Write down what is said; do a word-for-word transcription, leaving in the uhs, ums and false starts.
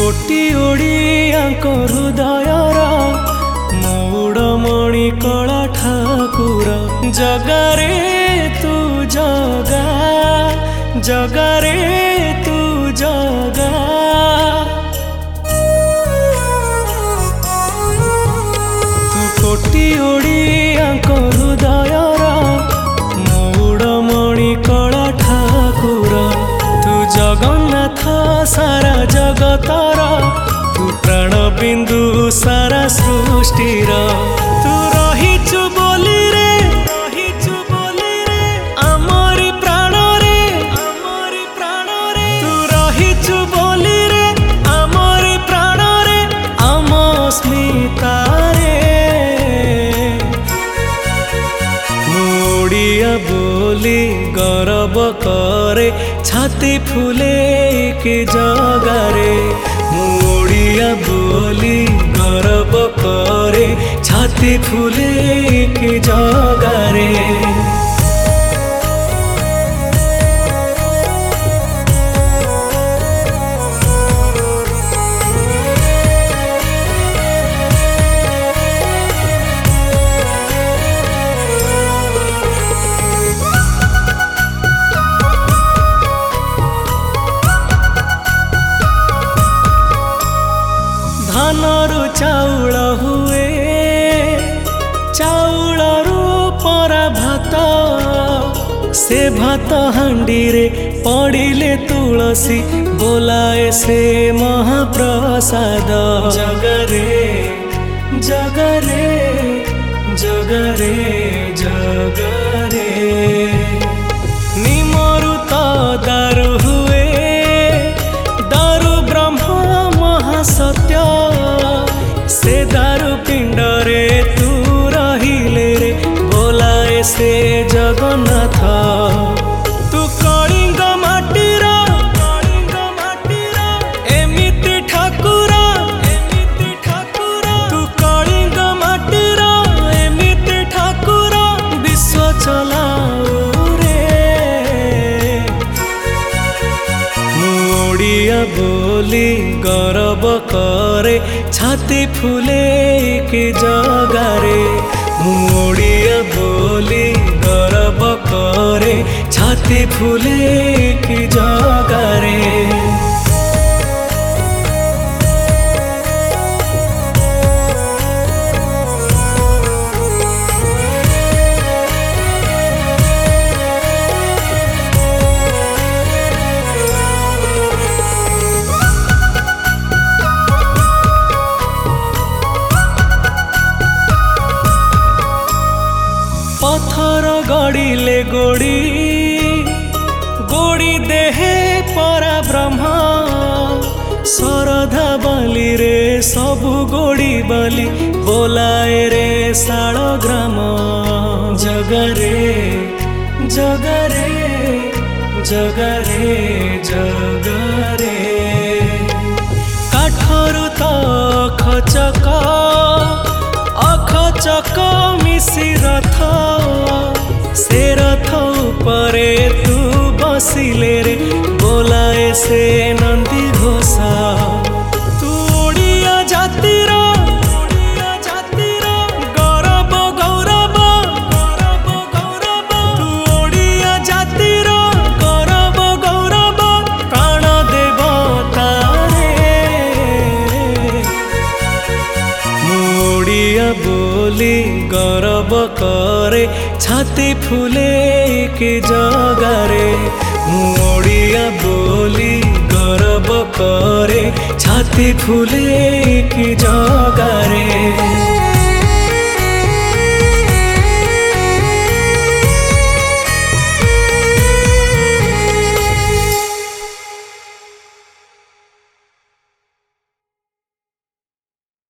कोटी ओडियाको हृदयर मौड़मणि कला ठाकुर जगारे तू जगा जगारे तू जगा तू कोटी ओडियाको हृदयर मौड़मणि कला ठाकुर तू जगन्नाथ सारा जगतर तू प्राण बिंदु सारा सृष्टिर तू रहिचु बोली रे रहिचु बोली रे आमरी प्राण रे आमरी प्राण रे तू रहिचु बोली रे आमरी प्राण रे आम स्मिता रे ओडिया बोली गर्व करे छाती फूले के जगारे ओडिया बोली गर्व करे छाती फूले के जगारे धानरू चाउल हुए चाउलरू परा भात से भात हांडी रे पड़िले तुलसी बोलाए से महाप्रसाद जगरे जगरे जगरे जगरे निमरु तो दारु हुए दारु ब्रह्म महासत्य से दारु पिंड रे तू रहिले रे बोलाए से जगन्नाथ तू कलिंग माटीर कलिंग माटीर एमिति ठाकुर एमिति ठाकुर तू कलिंग माटीर एमिति ठाकुर विश्व चलाऊ रे ओडिया बोली गर्व करे छाती फूले के जगारे ओडिया बोली गर्व करे छाती फूले के जगारे पत्थर गड़िले गोड़ी गोड़ी देहे परा ब्रह्म सरधा बाली रे सबु गोड़ी बाली बोलाए रे शालग्राम जगरे जगरे जगरे जगरे काठरू तो खचक अखचक मिसी रथ से रथ उपरे तू बसिले रे बोलाए से नंदी घोषा तू ओडिया जातिर ओडिया जातिर गौरव गौरव गौरव गौरव तू ओडिया जातिर गौरव गौरव प्राण देवता रे ओडिया बोली गर्व करे छाती फूले के जगारे ओडिया बोली गर्व करे छाती फूले के जगारे।